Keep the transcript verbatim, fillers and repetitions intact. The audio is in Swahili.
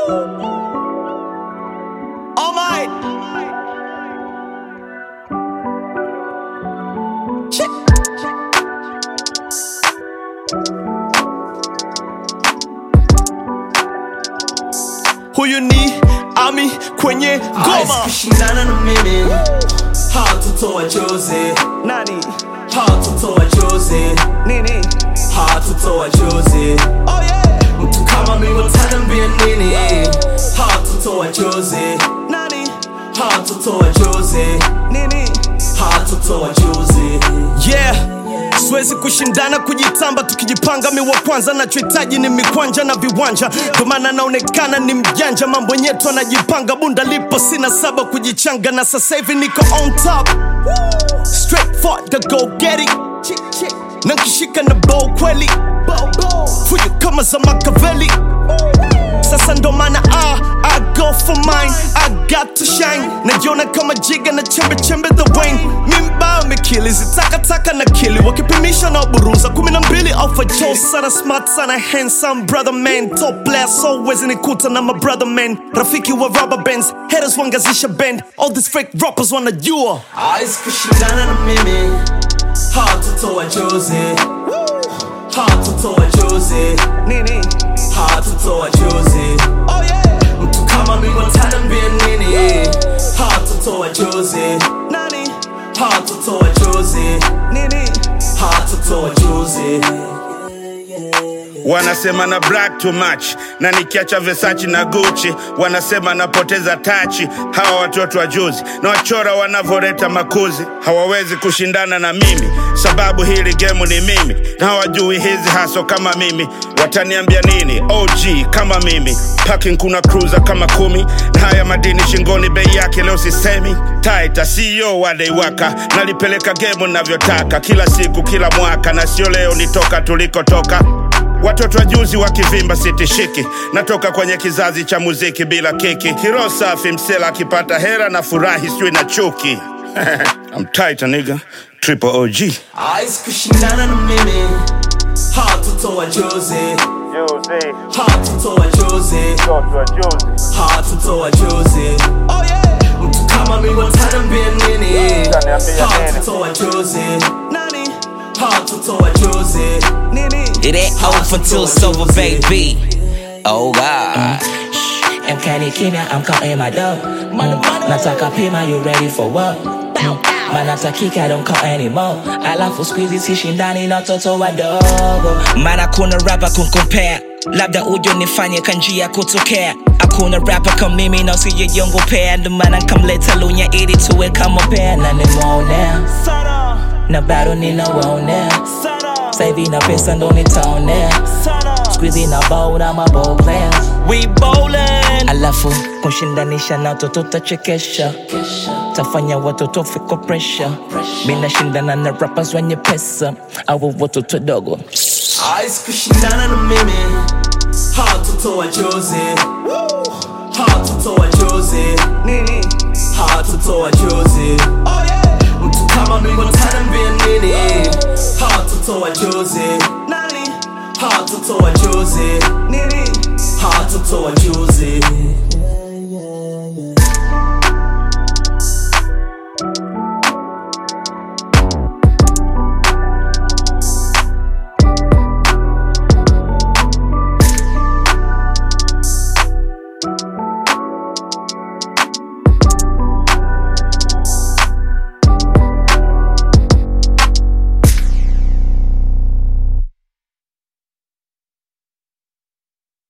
Oh my. Shit. Huyu ni Ami kwenye goma. Kushindana na mimi hatutoa chozi. Nani? Hatutoa chozi. Nini? Hatutoa chozi. Oh yeah. Mtu kama mimi wataniambia nini? Hatutoa chozi. Nani? Hatutoa chozi. Nini? Hatutoa chozi. Yeah. Siwezi kushindana kujitamba, tukijipanga mi wa kwanza. Nachohitaji ni mikwanja na viwanja, ndo maana naonekana ni mjanja. Mambo nyetu anajipanga, bunda lipo sina saba kujichanga. Na sasa hivi niko on top, straight for the go get it. Na nkishika na bow kweli, fujo kama za Machiavelli. Sasa ndo maana I, I go for mine, I got to shine. Najiona kama jiga na chembe chembe the wine. Mimba mikili zitaka taka na kili, wakipimisha na buruza kumi na mbili alpha Joe. Sana smart sana handsome brother man, top class always nikuta na my brother man. Rafiki wa rubber bands, haters wangazisha band. All these fake rappers wanajua Ice kushindana na mimi hatutoa chozi. Hatutoa chozi. nini. Hatutoa chozi. Oh yeah. Mtu kama mimi wataniambia nini? Hatutoa chozi. Nani? Hatutoa chozi. Nini? Hatutoa chozi. Wanasema na black too much, na nikiacha Versace na Gucci wanasema napoteza tachi. Hawa watoto wa juzi na wachora wanavoreta makuzi hawawezi kushindana na mimi, sababu hili game ni mimi na hawajui hizi haso kama mimi. Wataniambia nini? O G kama mimi, parking kuna cruiser kama kumi, na haya madini shingoni bei yake leo sisemi. Taita C E O wa Deiwaka, nalipeleka game navyotaka kila siku kila mwaka, na sio leo nitoka tulikotoka. Watoto wa juzi wakivimba sitishiki, natoka kwenye kizazi cha muziki bila kiki. Kiro safi msela akipata hera na furahi sio na chuki. I'm tight a nigga, triple O G. Ice kushindana na mimi hatutoa chozi. Hatutoa chozi. Hatutoa chozi. Oh yeah. Mtu kama mimi wataniambia nini? Hatutoa chozi. Nani? Hatutoa chozi. Nini? It ain't over till it's over, baby. Oh God. M K Kenya, I'm counting my dough. Nataka pima, you ready for what? Manata kika, don't call anymore. Alafu squeezy sishindani na toto wadogo. Mana kuna rapper kun compare, labda ujo nifanye kanjia kutokea. Hakuna rapper kama mimi na usije jiongopea, ndo maana kamleta lunya ili tuwe kama pair. Na nimeonea na bado ninawaonea, sasa hivi na pesa ndo nitaonea. Squeezy na bow na my ball players, we bowling. alafu kushindanisha na toto tachekesha, tafanya watoto fiko pressure. Mina shindana na rappers wenye pesa, au watoto dogo. Ice kushindana na mimi hatutoa chozi. Hatutoa chozi. Nini? Hatutoa chozi. Oh yeah. Mtu kama mimi wataniambia nini? Hatutoa chozi. Nani? Hatutoa chozi. Nini? Hatutoa chozi.